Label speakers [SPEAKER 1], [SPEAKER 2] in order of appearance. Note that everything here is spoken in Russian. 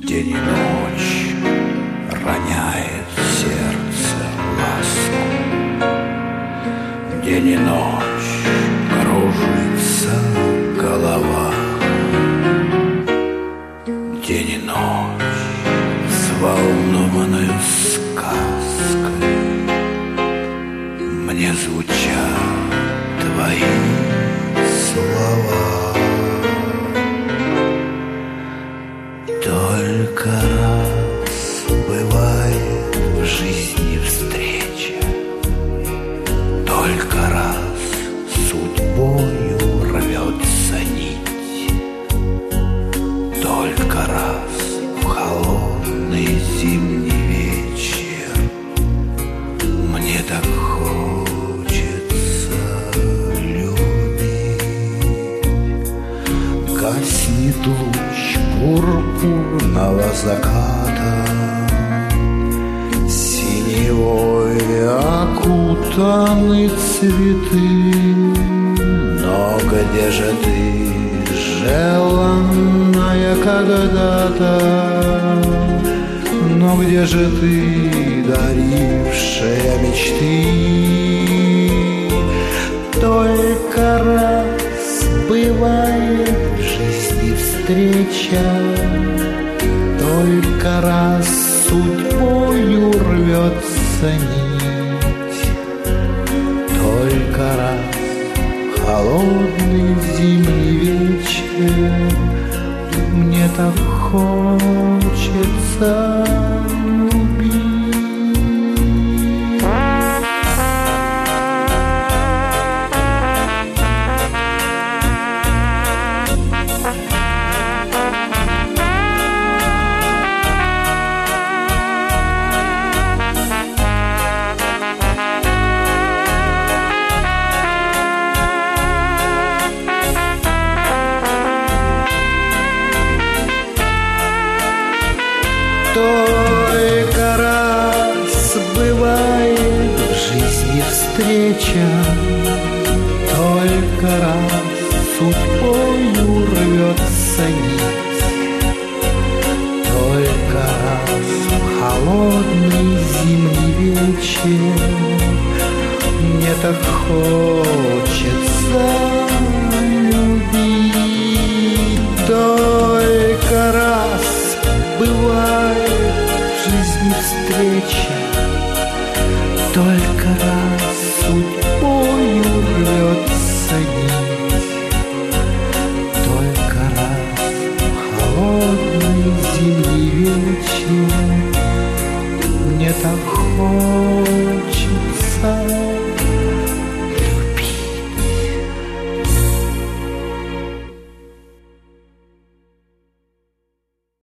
[SPEAKER 1] День и ночь роняет сердце ласку. День и ночь кружится голова. День и ночь взволнованную сказкой мне звучат твои слова. Только раз бывает в жизни встреча, только раз судьбою рвется нить, только раз в холодный зимний вечер мне так хочется любить. Гаснет луч пурпурного заката, синевой окутаны цветы. Но где же ты, желанная когда-то? Но где же ты, дарившая мечты? Только раз бывает в жизни встреча, только раз судьбою рвется нить, только раз холодный зимний вечер мне так хочется любить. Только раз бывает в жизни встреча, только раз судьбою рвется нить, только раз в холодный зимний вечер мне так хочется любить. Только раз бывает в жизни встреча,